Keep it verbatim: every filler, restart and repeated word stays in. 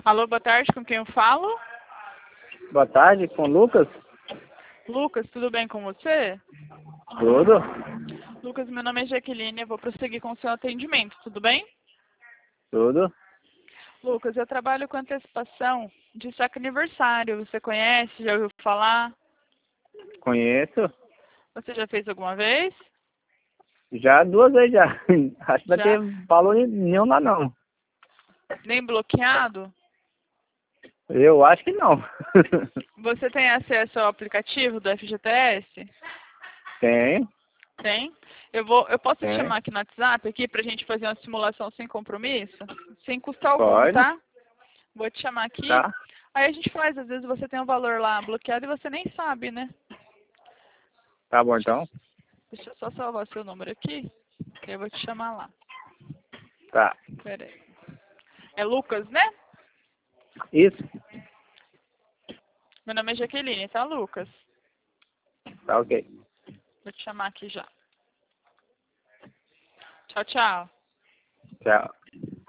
Alô, boa tarde, com quem eu falo? Boa tarde, com o Lucas? Lucas, tudo bem com você? Tudo? Lucas, meu nome é Jaqueline, eu vou prosseguir com o seu atendimento, tudo bem? Tudo? Lucas, eu trabalho com antecipação de saque aniversário, você conhece, já ouviu falar? Conheço. Você já fez alguma vez? Já duas vezes já. Acho que vai Já? ter valor nenhum lá não. Nem bloqueado? Eu acho que não. Você tem acesso ao aplicativo do F G T S? Tem, Tem? Eu vou, eu posso te tem. chamar aqui no WhatsApp aqui pra gente fazer uma simulação sem compromisso? Sem custo algum, Pode, tá? Vou te chamar aqui. tá? Aí a gente faz, às vezes você tem um valor lá bloqueado e você nem sabe, né? Tá bom então? Deixa eu só salvar seu número aqui, que eu vou te chamar lá. Tá. Pera aí. É Lucas, né? Isso? Meu nome é Jaqueline, tá, Lucas? Tá ok. Vou te chamar aqui já. Tchau, tchau. Tchau.